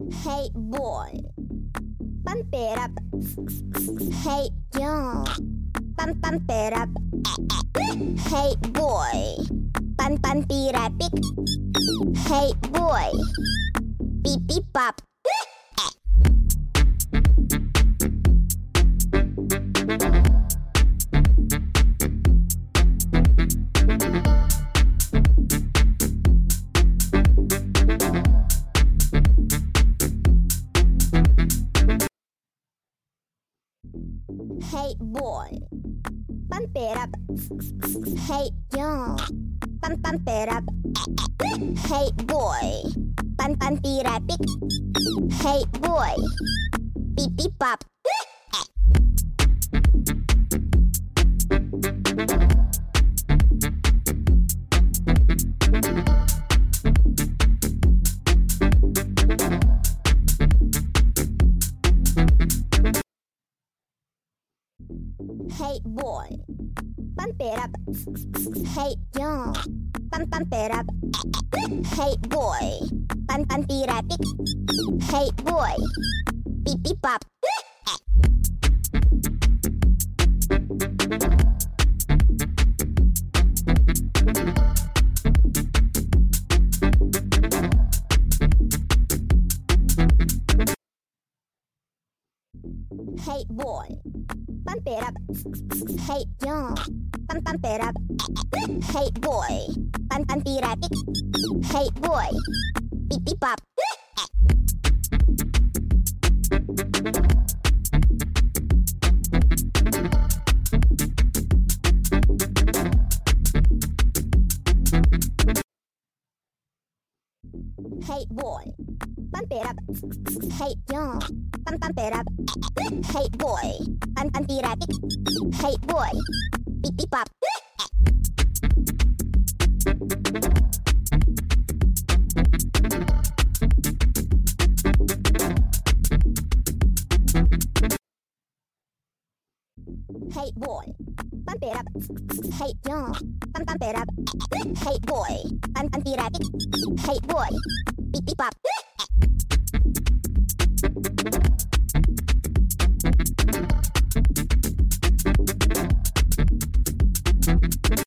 Hey boy, pump it up. Hey yo, pump it up. Hey boy, pump it up. Hey boy, beep beep pop. Hey boy, pump it up. Hey yo, pump it up. Hey boy, pump it up. Hey boy, beep beep pop. Hey boy, pump it up. Hey yo, pump it up. Hey boy, pump it up. Hey boy, beep beep pop. Hey boy, pump it up. Hey yo, pump it up. Hey boy, pump it up. Hey boy, beep beep pop. Hey boy, pump it up. Hey yo, pump it up. Hey boy, pump it up. Hey boy, beep beep pop. Hey boy, pump it up. Hey yo, pump it up. Hey boy, pump it up. Hey boy, beep beep pop.